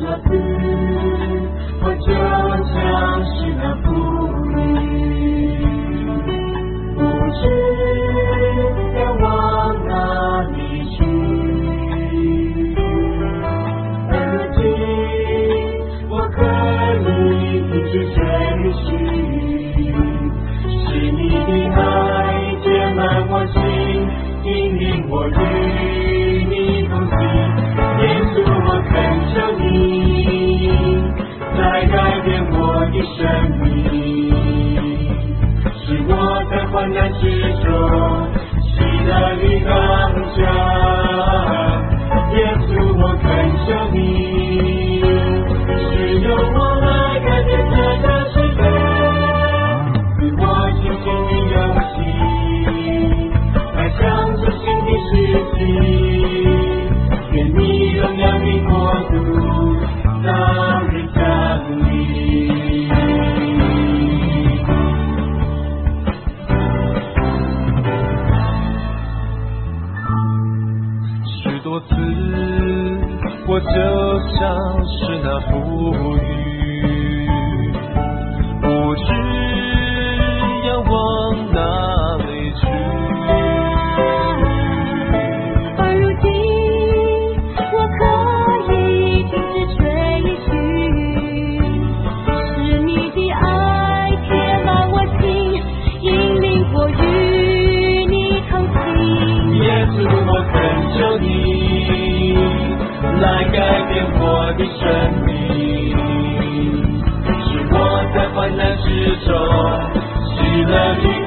多次，我就像是那妇女，不知要往哪里去。而今我可以一直追寻，是你的爱填满我心，引领我与你同行。耶稣，我恳求你，再改变我的生命，使我在患难之中喜乐的刚强。耶稣，我恳求你，使用我来改变这个世界，赐我清醒的勇气，迈向这新的世纪。愿你荣耀的国度早日降临。 许多次，我就像是那妇女，不知要往哪里去。 而如今，我可以停止追寻，是你的爱填满我心，引领我与你同行。 耶稣，我恳求你，来改变我的生命，使我在患难之中喜乐的